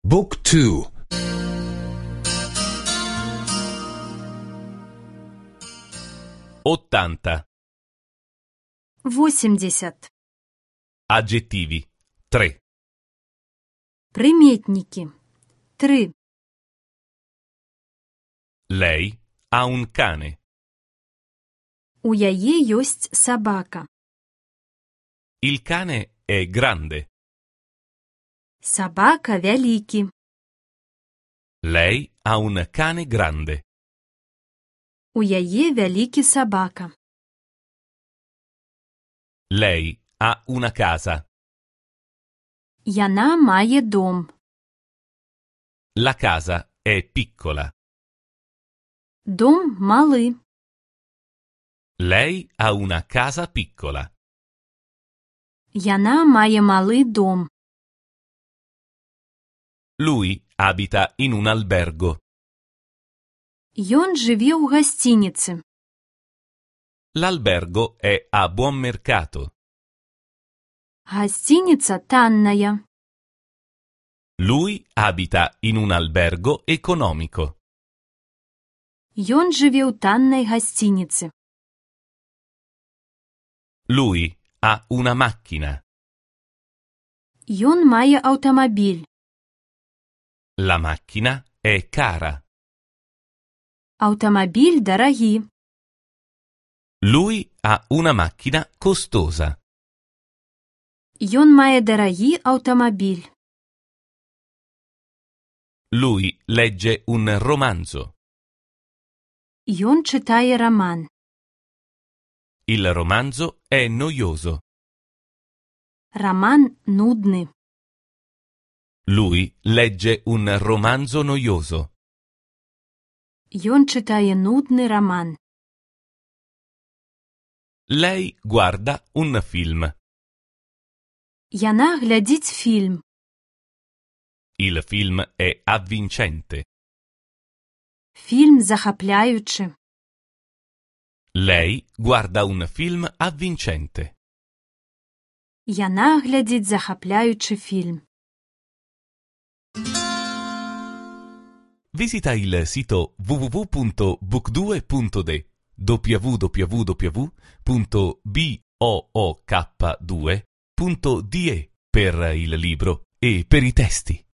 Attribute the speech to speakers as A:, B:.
A: Book 2.
B: 80.
C: 80.
B: Aggettivi. 3.
C: Приметники. 3.
B: Lei ha un cane.
C: У яе ёсць сабака.
B: Il cane è grande.
C: Сабака вялікі.
B: Lei ha un cane grande.
C: У яе вялікі сабака.
B: Lei ha una casa.
C: Яна мае дом.
B: La casa è piccola.
C: Дом малы.
B: Lei ha una casa piccola.
C: Яна мае малы дом.
B: Lui abita in un albergo.
C: Ён жыве ў гасцініцы.
B: L'albergo è a buon mercato.
C: Гасцініца танная.
B: Lui abita in un albergo economico.
C: Ён жыве ў таннай гасцініцы.
B: Lui ha una macchina.
C: Ён мае аўтамабіль.
B: La macchina è cara.
C: Аўтамабіль дарагі.
B: Lui ha una macchina costosa.
C: Ён мае дарагі аўтамабіль.
B: Lui legge un romanzo.
C: Ён чытае раман.
B: Il romanzo è noioso.
C: Раман нудны.
B: Lui legge un romanzo noioso.
C: Ён чытае нудны раман.
B: Lei guarda un film.
C: Яна глядзіць фільм.
B: Il film è avvincente.
C: Фільм захапляючы.
B: Lei guarda un film avvincente.
C: Яна глядзіць захапляючы фільм.
B: Visita il sito www.book2.de www.book2.de per il libro e per i testi.